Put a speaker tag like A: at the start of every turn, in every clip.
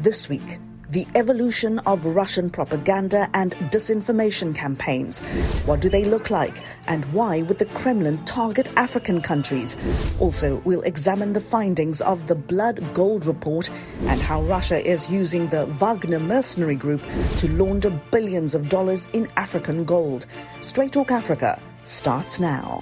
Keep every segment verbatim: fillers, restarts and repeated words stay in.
A: This week, the evolution of Russian propaganda and disinformation campaigns. What do they look like, and why would the Kremlin target African countries? Also, we'll examine the findings of the Blood Gold Report and how Russia is using the Wagner mercenary group to launder billions of dollars in African gold. Straight Talk Africa starts now.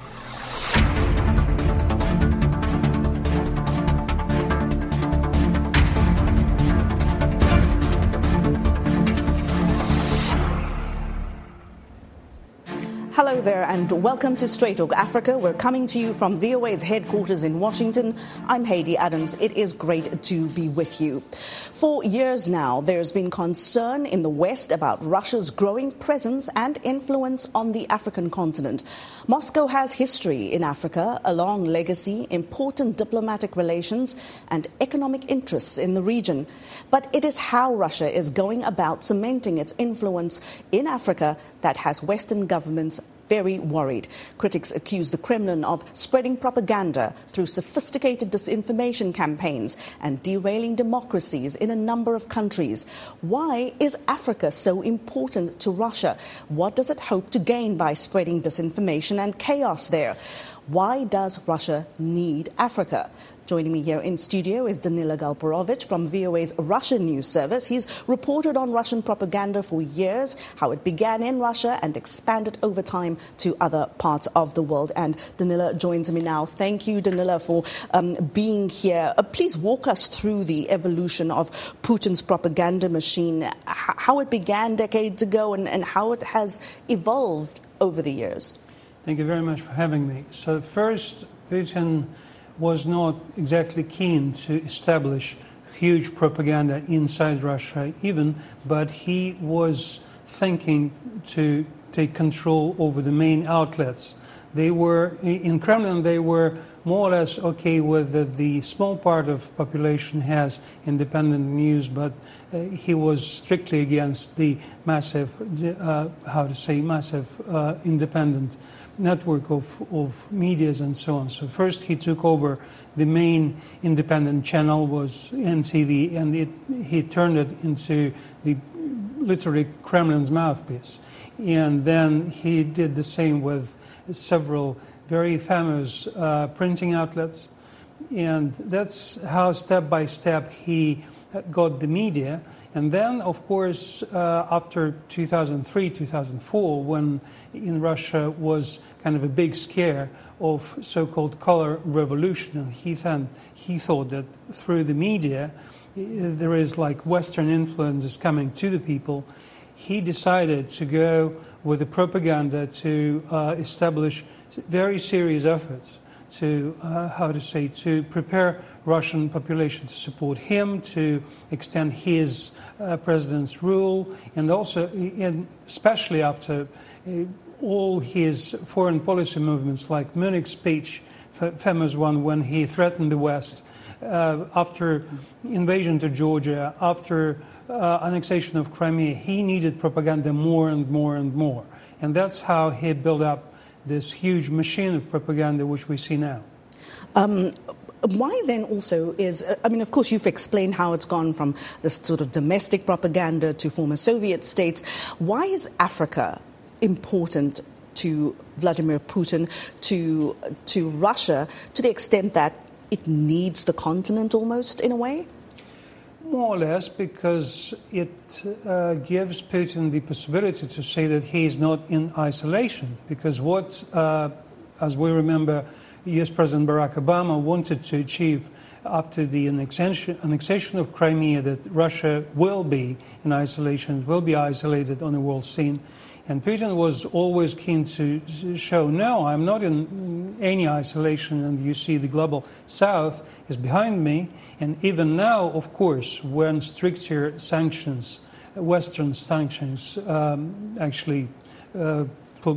A: Hello there and welcome to Straight Talk Africa. We're coming to you from V O A's headquarters in Washington. I'm Heidi Adams. It is great to be with you. For years now, there's been concern in the West about Russia's growing presence and influence on the African continent. Moscow has history in Africa, a long legacy, important diplomatic relations and economic interests in the region. But it is how Russia is going about cementing its influence in Africa that has Western governments very worried. Critics accuse the Kremlin of spreading propaganda through sophisticated disinformation campaigns and derailing democracies in a number of countries. Why is Africa so important to Russia? What does it hope to gain by spreading disinformation and chaos there? Why does Russia need Africa? Joining me here in studio is Danila Galperovich from V O A's Russian News Service. He's reported on Russian propaganda for years, how it began in Russia and expanded over time to other parts of the world. And Danila joins me now. Thank you, Danila, for um, being here. Uh, please walk us through the evolution of Putin's propaganda machine, h- how it began decades ago and, and how it has evolved over the years.
B: Thank you very much for having me. So first, Putin was not exactly keen to establish huge propaganda inside Russia even, but he was thinking to take control over the main outlets. They were, in Kremlin, they were more or less okay with the, the small part of population has independent news, but uh, he was strictly against the massive, uh, how to say, massive uh, independent network of, of medias and so on. So first he took over the main independent channel was N T V, and it, he turned it into the literally Kremlin's mouthpiece. And then he did the same with several very famous uh, printing outlets. And that's how step by step he got the media. And then, of course, uh, after two thousand three, two thousand four, when in Russia was kind of a big scare of so-called color revolution, and he, th- he thought that through the media there is like Western influences coming to the people, he decided to go with the propaganda to uh, establish very serious efforts to, uh, how to say, to prepare Russian population to support him, to extend his uh, president's rule, and also, in, especially after uh, all his foreign policy movements, like Munich speech, f- famous one when he threatened the West, uh, after invasion to Georgia, after uh, annexation of Crimea, he needed propaganda more and more and more. And that's how he built up this huge machine of propaganda which we see now.
A: Um, Why then also is, I mean, of course, you've explained how it's gone from this sort of domestic propaganda to former Soviet states. Why is Africa important to Vladimir Putin, to to Russia, to the extent that it needs the continent almost in a way?
B: More or less, because it uh, gives Putin the possibility to say that he is not in isolation. Because what, uh, as we remember, U S President Barack Obama wanted to achieve after the annexation, annexation of Crimea, that Russia will be in isolation, will be isolated on the world scene. And Putin was always keen to show, no, I'm not in any isolation, and you see the global south is behind me. And even now, of course, when stricter sanctions, Western sanctions, um, actually uh,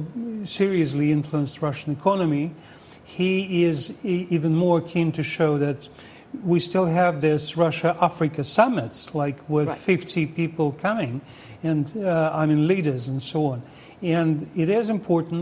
B: seriously influenced Russian economy, he is even more keen to show that we still have this Russia-Africa summits, like with right. fifty people coming, and uh, I mean leaders and so on. And it is important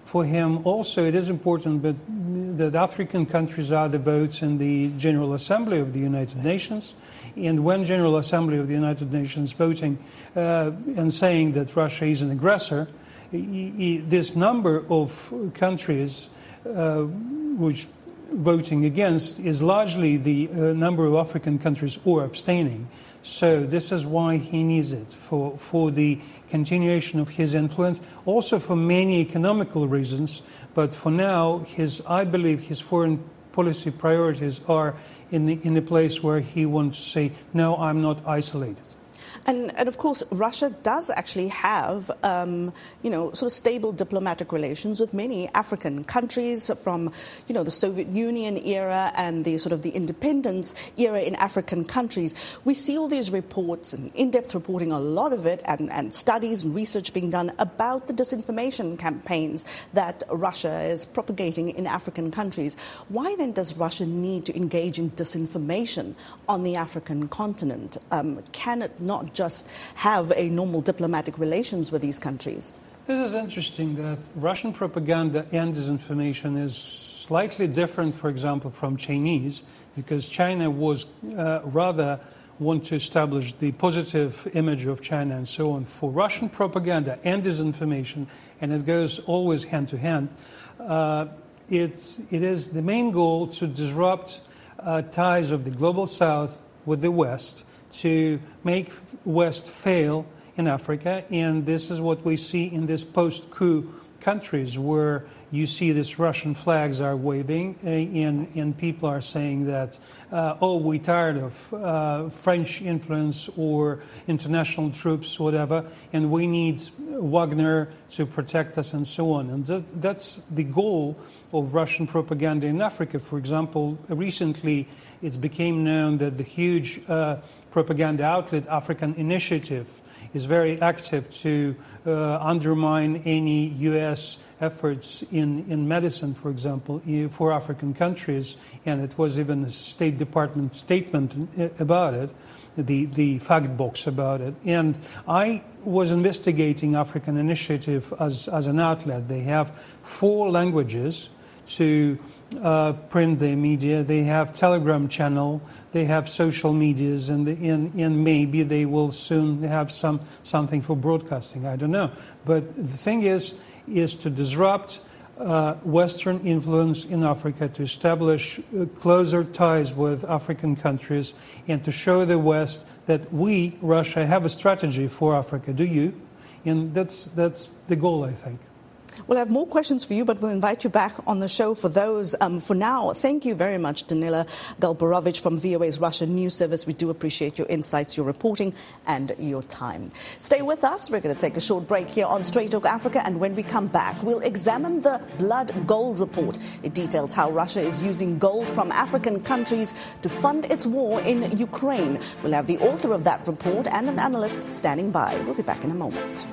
B: for him also it is important but that African countries are the votes in the General Assembly of the United Nations. And when General Assembly of the United Nations voting uh, and saying that Russia is an aggressor, he, he, this number of countries uh, which voting against is largely the uh, number of African countries who are abstaining. So this is why he needs it, for, for the continuation of his influence, also for many economical reasons. But for now, his, I believe his foreign policy priorities are in, the, in a place where he wants to say, no, I'm not isolated.
A: And, and of course, Russia does actually have, um, you know, sort of stable diplomatic relations with many African countries from, you know, the Soviet Union era and the sort of the independence era in African countries. We see all these reports and in-depth reporting, a lot of it, and, and studies and research being done about the disinformation campaigns that Russia is propagating in African countries. Why then does Russia need to engage in disinformation on the African continent? Um, can it not just have a normal diplomatic relations with these countries?
B: This is interesting that Russian propaganda and disinformation is slightly different, for example, from Chinese, because China was uh, rather want to establish the positive image of China and so on. For Russian propaganda and disinformation, and it goes always hand to hand, uh, it's, it is the main goal to disrupt uh, ties of the global South with the West, to make West fail in Africa, and this is what we see in these post-coup countries where you see these Russian flags are waving uh, and, and people are saying that, uh, oh, we're tired of uh, French influence or international troops, whatever, and we need Wagner to protect us and so on. And that, that's the goal of Russian propaganda in Africa. For example, recently it became known that the huge uh, propaganda outlet African Initiative is very active to uh, undermine any U S efforts in, in medicine, for example, for African countries. And it was even a State Department statement about it, the, the fact box about it. And I was investigating African Initiative as, as an outlet. They have four languages to uh, print their media. They have Telegram channel, they have social medias, and, the, and, and maybe they will soon have some something for broadcasting. I don't know. But the thing is, is to disrupt uh, Western influence in Africa, to establish uh, closer ties with African countries, and to show the West that we, Russia, have a strategy for Africa. Do you? And that's that's the goal, I think.
A: We'll have more questions for you, but we'll invite you back on the show for those. Um, for now, thank you very much, Danila Galbarovich from V O A's Russian News Service. We do appreciate your insights, your reporting, and your time. Stay with us. We're going to take a short break here on Straight Talk Africa, and when we come back, we'll examine the Blood Gold Report. It details how Russia is using gold from African countries to fund its war in Ukraine. We'll have the author of that report and an analyst standing by. We'll be back in a moment.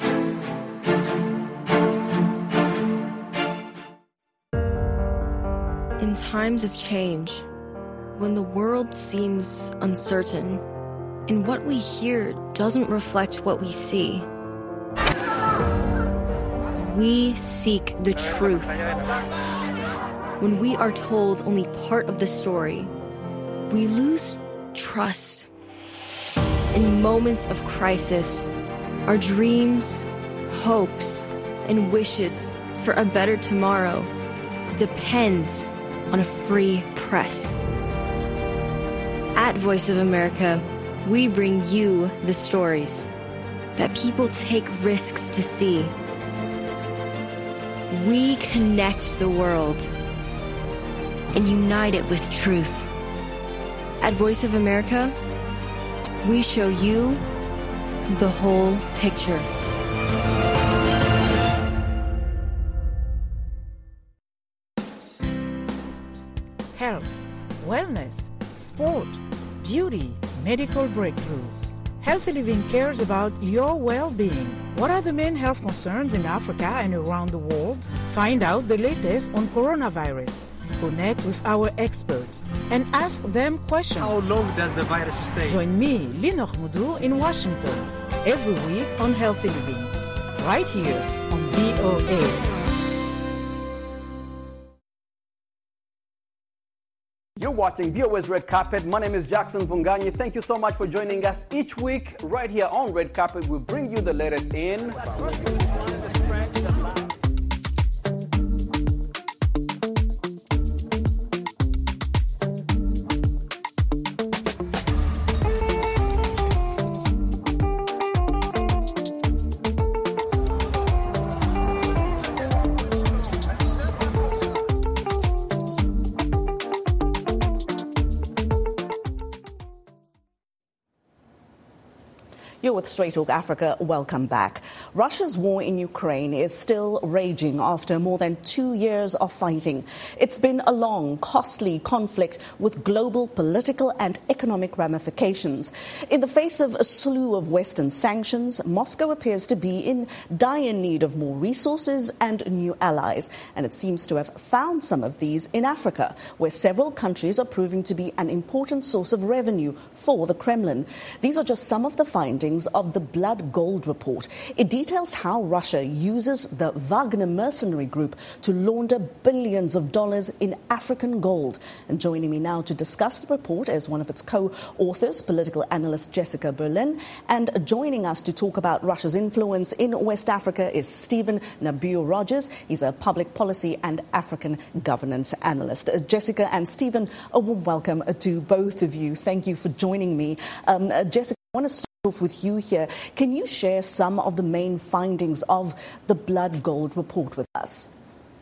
C: In times of change, when the world seems uncertain and what we hear doesn't reflect what we see, we seek the truth. When we are told only part of the story, we lose trust. In moments of crisis, our dreams, hopes, and wishes for a better tomorrow depends on a free press. At Voice of America, we bring you the stories that people take risks to see. We connect the world and unite it with truth. At Voice of America, we show you the whole picture.
D: Health, wellness, sport, beauty, medical breakthroughs. Healthy Living cares about your well-being. What are the main health concerns in Africa and around the world? Find out the latest on coronavirus. Connect with our experts and ask them questions.
E: How long does the virus stay?
D: Join me, Linor Moudou, in Washington every week on Healthy Living, right here on V O A.
F: You're watching V O A's Red Carpet. My name is Jackson Vunganyi. Thank you so much for joining us each week right here on Red Carpet. We bring you the latest in
A: You're with Straight Talk Africa. Welcome back. Russia's war in Ukraine is still raging after more than two years of fighting. It's been a long, costly conflict with global political and economic ramifications. In the face of a slew of Western sanctions, Moscow appears to be in dire need of more resources and new allies. And it seems to have found some of these in Africa, where several countries are proving to be an important source of revenue for the Kremlin. These are just some of the findings of the Blood Gold report. It details how Russia uses the Wagner mercenary group to launder billions of dollars in African gold. And joining me now to discuss the report is one of its co-authors, political analyst Jessica Berlin. And joining us to talk about Russia's influence in West Africa is Stephen Nabiu-Rogers. He's a public policy and African governance analyst. Uh, Jessica and Stephen, a warm welcome to both of you. Thank you for joining me. Um, uh, Jessica, I want to start off with you here. Can you share some of the main findings of the Blood Gold report with us?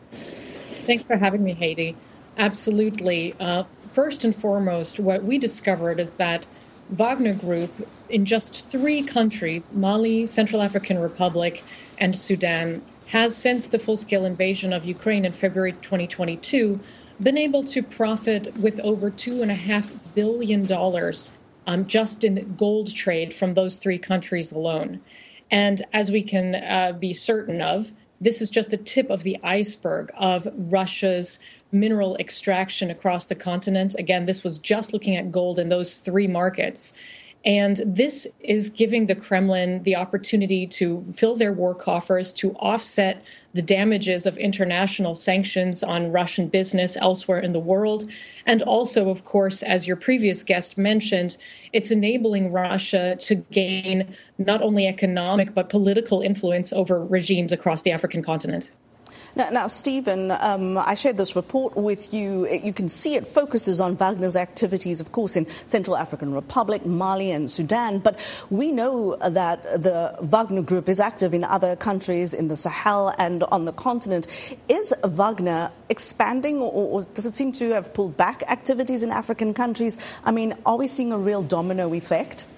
G: Thanks for having me, Haiti. Absolutely. Uh, first and foremost, what we discovered is that Wagner Group in just three countries, Mali, Central African Republic, and Sudan, has since the full-scale invasion of Ukraine in February twenty twenty-two been able to profit with over two and a half billion dollars Um, just in gold trade from those three countries alone. And as we can uh, be certain of, this is just the tip of the iceberg of Russia's mineral extraction across the continent. Again, this was just looking at gold in those three markets. And this is giving the Kremlin the opportunity to fill their war coffers, to offset the damages of international sanctions on Russian business elsewhere in the world. And also, of course, as your previous guest mentioned, it's enabling Russia to gain not only economic but political influence over regimes across the African continent.
A: Now, now Stephen, um, I shared this report with you. You can see it focuses on Wagner's activities, of course, in Central African Republic, Mali and Sudan. But we know that the Wagner Group is active in other countries in the Sahel and on the continent. Is Wagner expanding, or, or does it seem to have pulled back activities in African countries? I mean, are we seeing a real domino effect?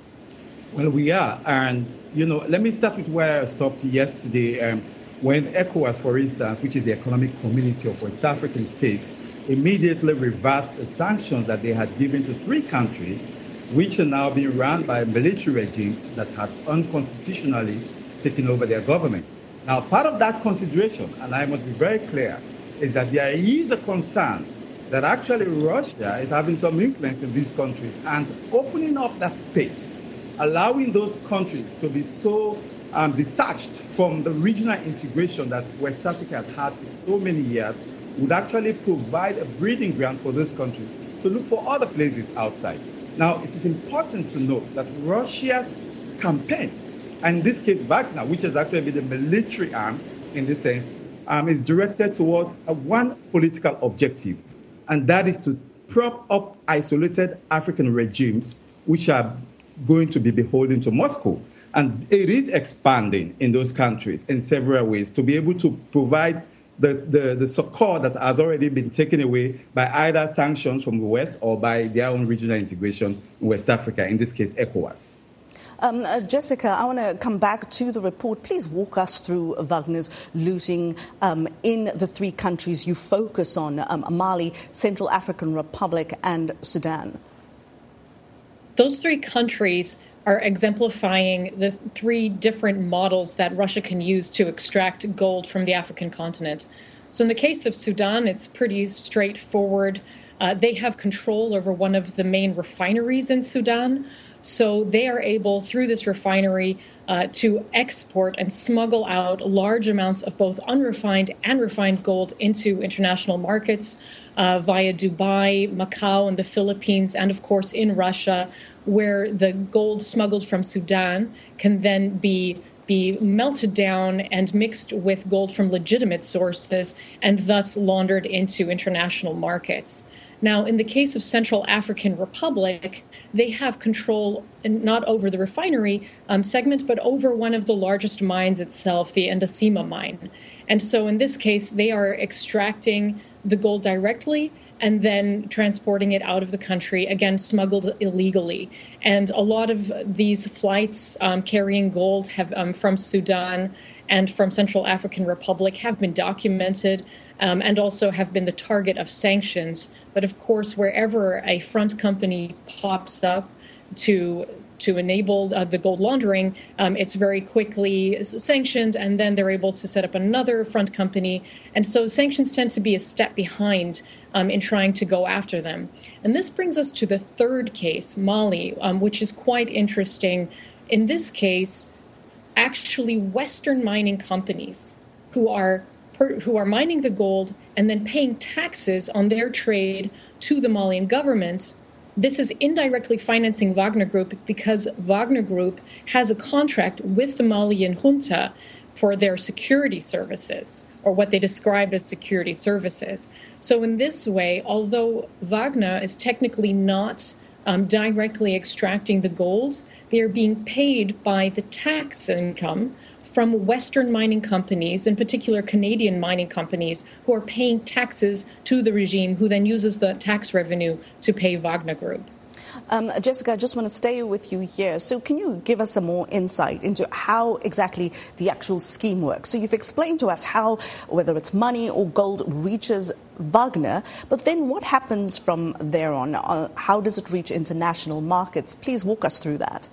H: Well, we are. And, you know, let me start with where I stopped yesterday. Um, When ECOWAS, for instance, which is the Economic Community of West African States, immediately reversed the sanctions that they had given to three countries, which are now being run by military regimes that have unconstitutionally taken over their government. Now, part of that consideration, and I must be very clear, is that there is a concern that actually Russia is having some influence in these countries and opening up that space, allowing those countries to be so Um, detached from the regional integration that West Africa has had for so many years, would actually provide a breeding ground for those countries to look for other places outside. Now, it is important to note that Russia's campaign, and in this case Wagner, which has actually been the military arm in this sense, um, is directed towards a one political objective, and that is to prop up isolated African regimes which are going to be beholden to Moscow. And it is expanding in those countries in several ways to be able to provide the, the, the succor that has already been taken away by either sanctions from the West or by their own regional integration in West Africa, in this case, ECOWAS.
A: Um, uh, Jessica, I want to come back to the report. Please walk us through Wagner's looting um, in the three countries you focus on, um, Mali, Central African Republic and Sudan.
G: Those three countries are exemplifying the three different models that Russia can use to extract gold from the African continent. So in the case of Sudan, it's pretty straightforward. Uh, they have control over one of the main refineries in Sudan. So they are able, through this refinery, uh, to export and smuggle out large amounts of both unrefined and refined gold into international markets uh, via Dubai, Macau, and the Philippines, and of course in Russia, where the gold smuggled from Sudan can then be be melted down and mixed with gold from legitimate sources and thus laundered into international markets. Now, in the case of Central African Republic, they have control not over the refinery um, segment, but over one of the largest mines itself, the Endosima mine. And so in this case, they are extracting the gold directly and then transporting it out of the country, again, smuggled illegally. And a lot of these flights um, carrying gold have um, from Sudan and from Central African Republic have been documented um, and also have been the target of sanctions. But of course, wherever a front company pops up to to enable uh, the gold laundering, um, it's very quickly sanctioned, and then they're able to set up another front company. And so sanctions tend to be a step behind um, in trying to go after them. And this brings us to the third case, Mali, um, which is quite interesting. In this case, actually Western mining companies who are per, who are mining the gold and then paying taxes on their trade to the Malian government. This is indirectly financing Wagner Group because Wagner Group has a contract with the Malian junta for their security services, or what they described as security services. So in this way, although Wagner is technically not um, directly extracting the gold, they are being paid by the tax income from Western mining companies, in particular Canadian mining companies, who are paying taxes to the regime, who then uses the tax revenue to pay Wagner Group.
A: Um, Jessica, I just want to stay with you here. So can you give us some more insight into how exactly the actual scheme works? So you've explained to us how, whether it's money or gold, reaches Wagner, but then what happens from there on? Uh, how does it reach international markets? Please walk us through that.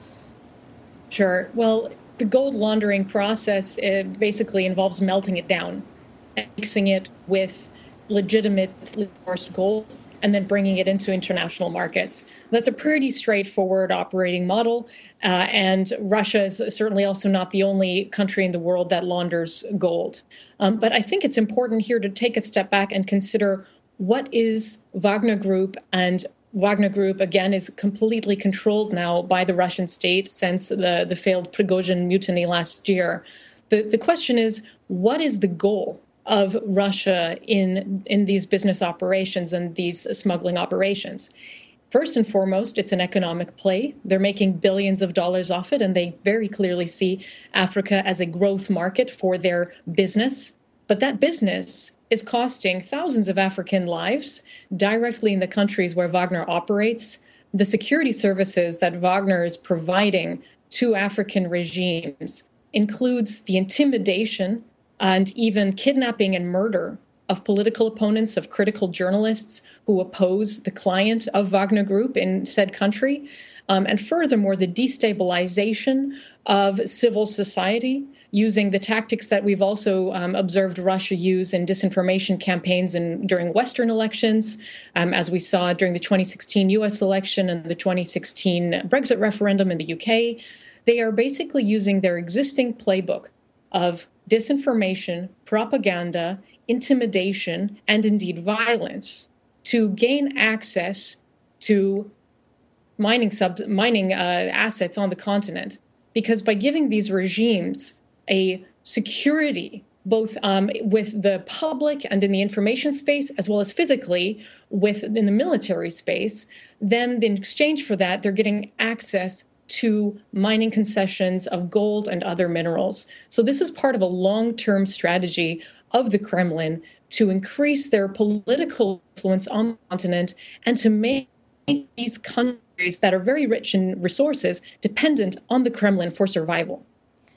G: Sure. Well, the gold laundering process it basically involves melting it down, mixing it with legitimately sourced gold, and then bringing it into international markets. That's a pretty straightforward operating model, uh, and Russia is certainly also not the only country in the world that launders gold. Um, but I think it's important here to take a step back and consider what is Wagner Group, and Wagner Group, again, is completely controlled now by the Russian state since the, the failed Prigozhin mutiny last year. The, the question is, what is the goal of Russia in, in these business operations and these smuggling operations? First and foremost, it's an economic play. They're making billions of dollars off it, and they very clearly see Africa as a growth market for their business. But that business is costing thousands of African lives directly in the countries where Wagner operates. The security services that Wagner is providing to African regimes includes the intimidation and even kidnapping and murder of political opponents, of critical journalists who oppose the client of Wagner Group in said country. Um, and furthermore, the destabilization of civil society using the tactics that we've also um, observed Russia use in disinformation campaigns and during Western elections, um, as we saw during the twenty sixteen U S election and the twenty sixteen Brexit referendum in the U K. They are basically using their existing playbook of disinformation, propaganda, intimidation, and indeed violence to gain access to mining sub mining uh, assets on the continent. Because by giving these regimes a security, both um, with the public and in the information space, as well as physically with in the military space, then in exchange for that, they're getting access to mining concessions of gold and other minerals. So this is part of a long-term strategy of the Kremlin to increase their political influence on the continent and to make these countries that are very rich in resources dependent on the Kremlin for survival.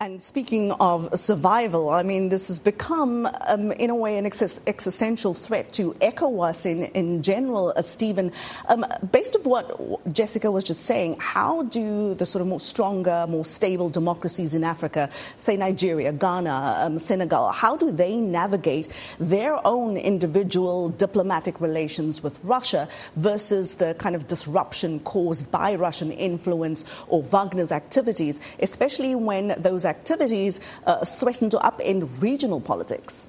A: And speaking of survival, I mean, this has become, um, in a way, an ex- existential threat to ECOWAS in, in general. Uh, Stephen, um, based on what Jessica was just saying, how do the sort of more stronger, more stable democracies in Africa, say Nigeria, Ghana, um, Senegal, how do they navigate their own individual diplomatic relations with Russia versus the kind of disruption caused by Russian influence or Wagner's activities, especially when those activities uh, threaten to upend regional politics?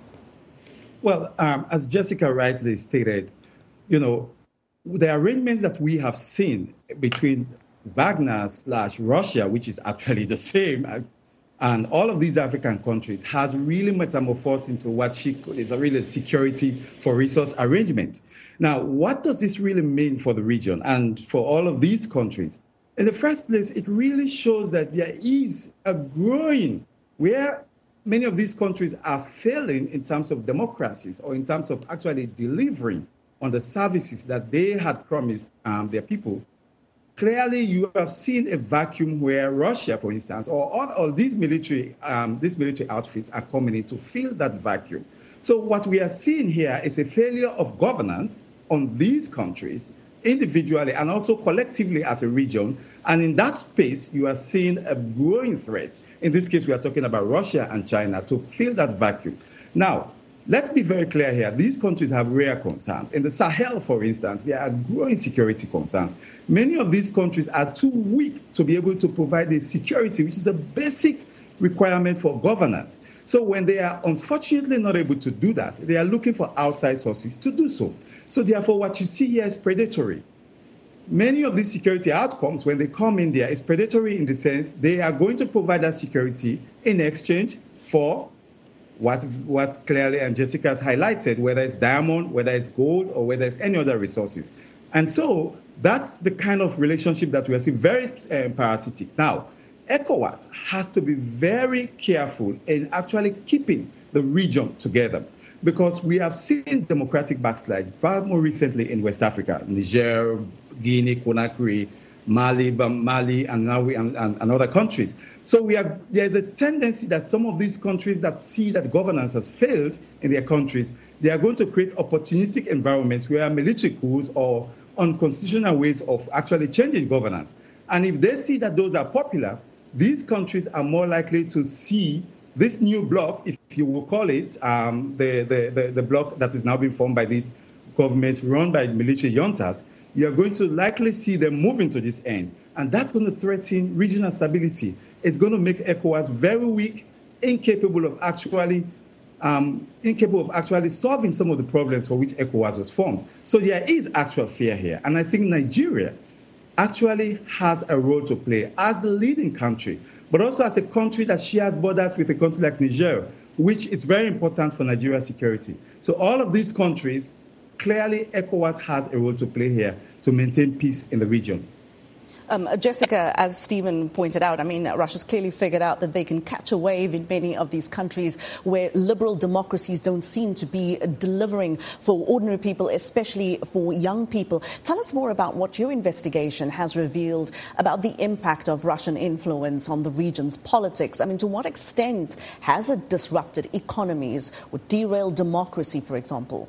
H: Well, um, as Jessica rightly stated, you know, the arrangements that we have seen between Wagner slash Russia, which is actually the same, and all of these African countries has really metamorphosed into what she is a really security for resource arrangement. Now, what does this really mean for the region and for all of these countries? In the first place, it really shows that there is a growing, where many of these countries are failing in terms of democracies or in terms of actually delivering on the services that they had promised um, their people. Clearly, you have seen a vacuum where Russia, for instance, or all, all these military um, these military outfits are coming in to fill that vacuum. So what we are seeing here is a failure of governance on these countries, individually and also collectively as a region. And in that space, you are seeing a growing threat. In this case, we are talking about Russia and China to fill that vacuum. Now, let's be very clear here. These countries have rare concerns. In the Sahel, for instance, there are growing security concerns. Many of these countries are too weak to be able to provide the security, which is a basic requirement for governance. So when they are unfortunately not able to do that, they are looking for outside sources to do so. So therefore, what you see here is predatory. Many of these security outcomes, when they come in there, is predatory in the sense they are going to provide that security in exchange for what, what clearly and Jessica has highlighted, whether it's diamond, whether it's gold, or whether it's any other resources. And so that's the kind of relationship that we are seeing, very uh, parasitic. Now, ECOWAS has to be very careful in actually keeping the region together, because we have seen democratic backslide far more recently in West Africa, Niger, Guinea, Conakry, Mali, Mali, and now we and, and, and other countries. So we are, there's a tendency that some of these countries that see that governance has failed in their countries, they are going to create opportunistic environments where military coups or unconstitutional ways of actually changing governance. And if they see that those are popular, these countries are more likely to see this new bloc, if you will call it, um, the, the, the, the bloc that is now being formed by these governments run by military juntas. You are going to likely see them moving to this end. And that's going to threaten regional stability. It's going to make ECOWAS very weak, incapable of actually um, incapable of actually solving some of the problems for which ECOWAS was formed. So there is actual fear here. And I think Nigeria actually has a role to play as the leading country, but also as a country that shares borders with a country like Niger, which is very important for Nigeria's security. So all of these countries, clearly ECOWAS has a role to play here to maintain peace in the region.
A: Um, Jessica, as Stephen pointed out, I mean, Russia's clearly figured out that they can catch a wave in many of these countries where liberal democracies don't seem to be delivering for ordinary people, especially for young people. Tell us more about what your investigation has revealed about the impact of Russian influence on the region's politics. I mean, to what extent has it disrupted economies or derailed democracy, for example?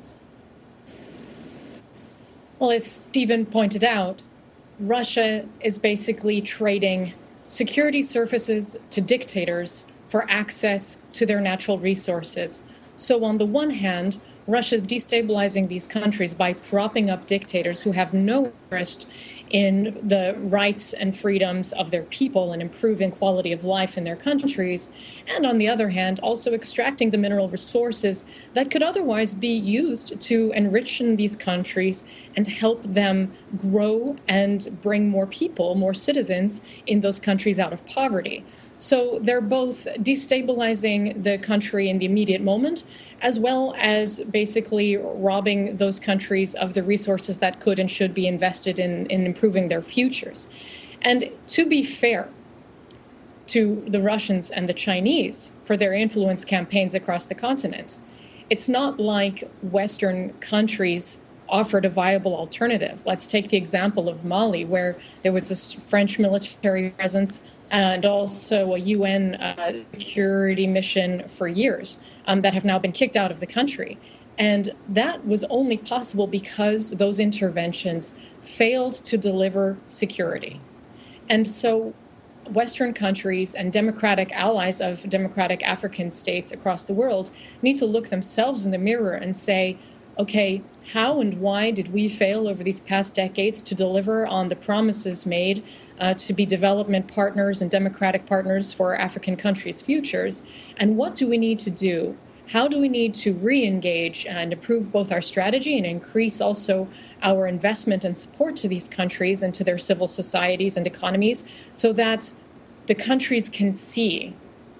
G: Well, as Stephen pointed out, Russia is basically trading security services to dictators for access to their natural resources. So on the one hand, Russia is destabilizing these countries by propping up dictators who have no interest in the rights and freedoms of their people and improving quality of life in their countries. And on the other hand, also extracting the mineral resources that could otherwise be used to enrich these countries and help them grow and bring more people, more citizens in those countries out of poverty. So they're both destabilizing the country in the immediate moment, as well as basically robbing those countries of the resources that could and should be invested in, in improving their futures. And to be fair to the Russians and the Chinese for their influence campaigns across the continent, it's not like Western countries offered a viable alternative. Let's take the example of Mali, where there was this French military presence and also a U N uh, security mission for years um, that have now been kicked out of the country. And that was only possible because those interventions failed to deliver security. And so Western countries and democratic allies of democratic African states across the world need to look themselves in the mirror and say, okay, how and why did we fail over these past decades to deliver on the promises made uh, to be development partners and democratic partners for African countries' futures? And what do we need to do? How do we need to re-engage and improve both our strategy and increase also our investment and support to these countries and to their civil societies and economies so that the countries can see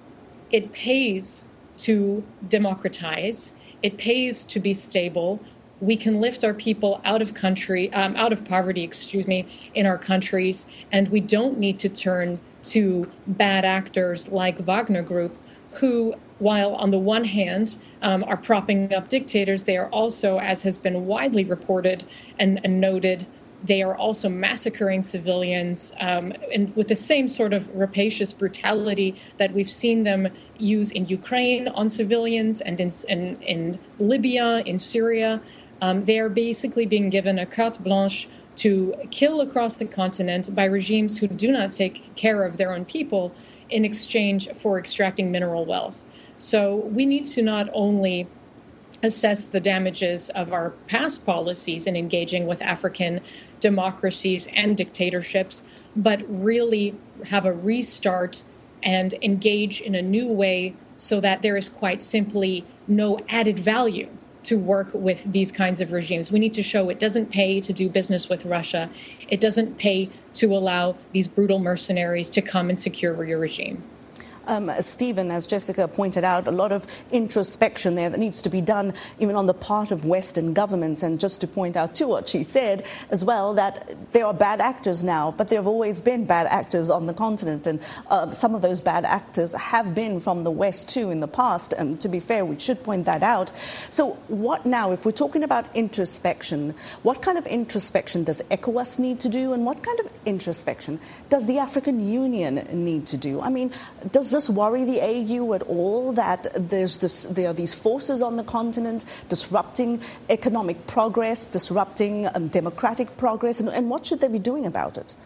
G: it pays to democratize, it pays to be stable. We can lift our people out of country, um, out of poverty, excuse me, in our countries, and we don't need to turn to bad actors like Wagner Group, who, while on the one hand um, are propping up dictators, they are also, as has been widely reported and, and noted, they are also massacring civilians um, and with the same sort of rapacious brutality that we've seen them use in Ukraine on civilians and in, in, in Libya, in Syria. Um, they are basically being given a carte blanche to kill across the continent by regimes who do not take care of their own people in exchange for extracting mineral wealth. So we need to not only assess the damages of our past policies in engaging with African democracies and dictatorships, but really have a restart and engage in a new way so that there is quite simply no added value to work with these kinds of regimes. We need to show it doesn't pay to do business with Russia. It doesn't pay to allow these brutal mercenaries to come and secure your regime.
A: Um, Stephen, as Jessica pointed out, a lot of introspection there that needs to be done even on the part of Western governments. And just to point out to what she said as well, that there are bad actors now, but there have always been bad actors on the continent. And uh, some of those bad actors have been from the West too in the past. And to be fair, we should point that out. So what now, if we're talking about introspection, what kind of introspection does ECOWAS need to do? And what kind of introspection does the African Union need to do? I mean, does Does this worry the A U at all, that there's this, there are these forces on the continent disrupting economic progress, disrupting um, democratic progress, and, and what should they be doing about it?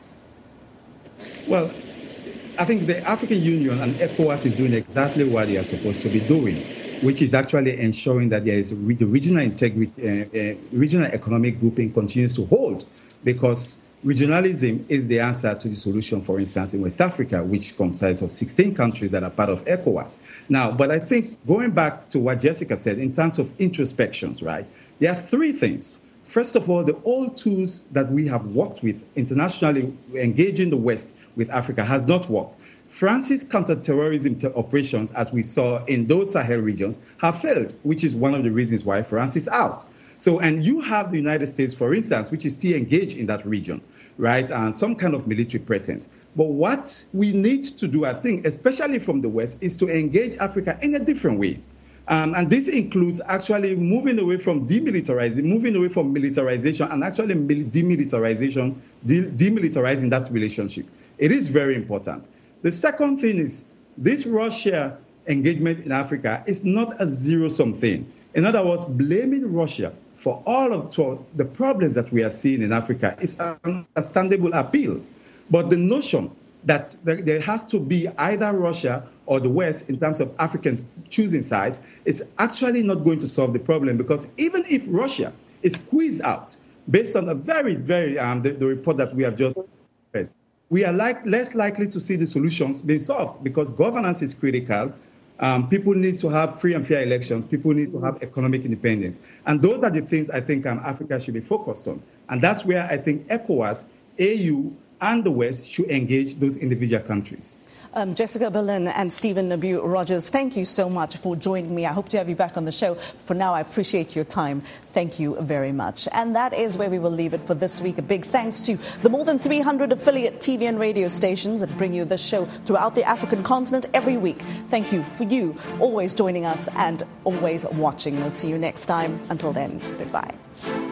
H: Well, I think the African Union and ECOWAS is doing exactly what they are supposed to be doing, which is actually ensuring that there is the regional integrity, uh, uh, regional economic grouping continues to hold, because regionalism is the answer to the solution, for instance, in West Africa, which comprises of sixteen countries that are part of ECOWAS. Now, but I think going back to what Jessica said in terms of introspections, right, there are three things. First of all, the old tools that we have worked with internationally, engaging the West with Africa, has not worked. France's counterterrorism operations, as we saw in those Sahel regions, have failed, which is one of the reasons why France is out. So, and you have the United States, for instance, which is still engaged in that region, right, and some kind of military presence. But what we need to do, I think, especially from the West, is to engage Africa in a different way. Um, and this includes actually moving away from demilitarizing, moving away from militarization and actually demilitarization, de- demilitarizing that relationship. It is very important. The second thing is this Russia engagement in Africa is not a zero-sum thing. In other words, blaming Russia for all of the problems that we are seeing in Africa is an understandable appeal. But the notion that there has to be either Russia or the West in terms of Africans choosing sides is actually not going to solve the problem, because even if Russia is squeezed out, based on a very, very, um, the, the report that we have just read, we are like, less likely to see the solutions being solved, because governance is critical. Um, people need to have free and fair elections. People need to have economic independence. And those are the things I think um, Africa should be focused on. And that's where I think ECOWAS, A U, and the West should engage those individual countries.
A: Um, Jessica Berlin and Stephen Nabiu-Rogers, thank you so much for joining me. I hope to have you back on the show. For now, I appreciate your time. Thank you very much. And that is where we will leave it for this week. A big thanks to the more than three hundred affiliate T V and radio stations that bring you this show throughout the African continent every week. Thank you for you always joining us and always watching. We'll see you next time. Until then, goodbye.